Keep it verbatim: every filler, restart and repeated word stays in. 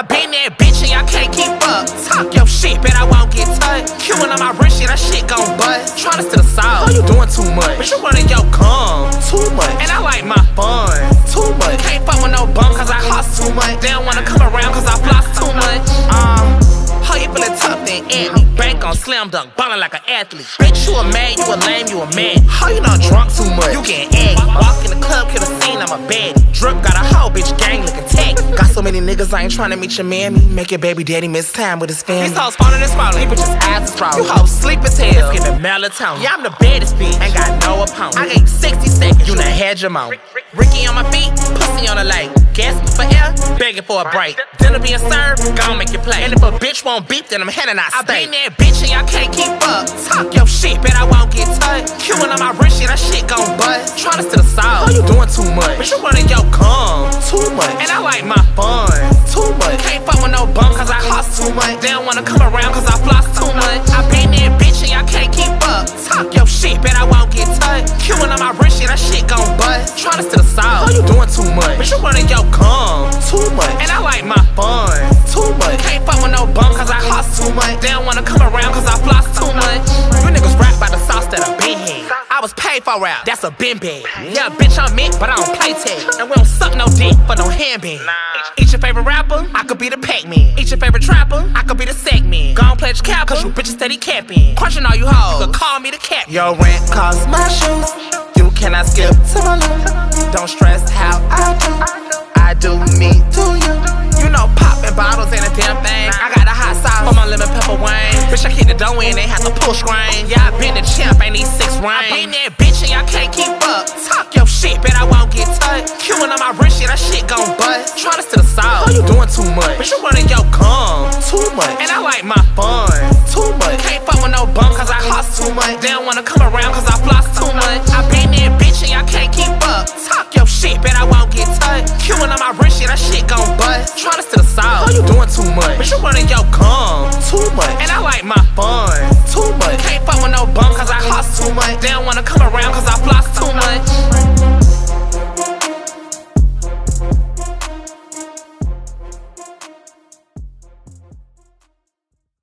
been that bitch and y'all can't keep up. Talk your shit, bet I won't get touched. Queuing on my wrist, shit, that shit gon' bust. Tryna to the south, oh, you doing too much. But you running your cum, too much. And I like my fun, too much. Can't fuck with no bum cause I hustle too much. They don't wanna come around cause I floss too much. Um, how you feelin' tough then at me? Bank on slam dunk, ballin' like an athlete. Bitch, you a man, you a lame, you a man. How you not drunk too much? You getting egg. Walk in the club, kill the scene, I'm a bed. Drip got a whole bitch gang looking tech. Got so many niggas, I ain't tryna meet your mammy. Make your baby daddy miss time with his family. These hoes falling and sprawling, these bitches eyes is sprawling. You hoes sleep as hell, it's giving melatonin. Yeah, I'm the baddest bitch, ain't got no opponent. I gave sixty seconds, you done had your moment. Ricky on my feet, pussy on the light. Gasping for air, begging for a break. Dinner being served, gon' make you play. And if a bitch won't beep, then I'm heading out state. I been that bitch and y'all can't keep up. Talk your shit, bet I won't get touched. Queuing on my wrist, shit, that shit gon' bust. Tryna to the south, oh, you doing too much. But you running your cum, too much. And I like my fun, too much. Can't fuck with no bum cause I hustle too much. They don't wanna come around cause I floss too much. I been that bitch and y'all can't keep up. Talk your shit, bet I won't get touched. Queuing on my wrist, shit, that shit gon' bust. Tryna to the south, oh, you doing too much. But you running your cum, too much. And I like my fun, too much. Can't fuck with no bum cause I hustle too much. They don't wanna come around cause I floss too much. You niggas rap by the sauce that I been had. I was paid for rap, that's a bin bag. Yeah, bitch, I'm it, but I don't play tag. And we don't suck no dick for no handbag. Each your favorite rapper, I could be the Pac-Man. Each your favorite trapper, I could be the segment. Gon' pledge cap cause you bitches steady capping. Crunching all you hoes, you could call me the cap. Your rent costs my shoes, you cannot skip to my loo. Don't stress how I do, I do me to you. You know poppin' bottles ain't a damn thing. I got a hot sauce for my lemon pepper wine. Bitch, I kick the dough in, they have to pull screen. Yeah, I been the champ, ain't need six rings. I been that bitch and y'all can't keep up. Talk your shit, bet I won't get touched. Queuing on my wrist, shit, that shit gon' bust. Tryna to the south, oh, you doing too much. But you running your cum, too much. And I like my fun, too much. Can't fuck with no bum cause I hustle too much. They don't wanna come around cause I floss too much. I been that bitch and y'all can't keep up. Talk your shit, bet I won't get touched. Queuing on my wrist, shit, that shit gon' bust. Tryna to the south, oh, you doing too much. But you running your cum, too much.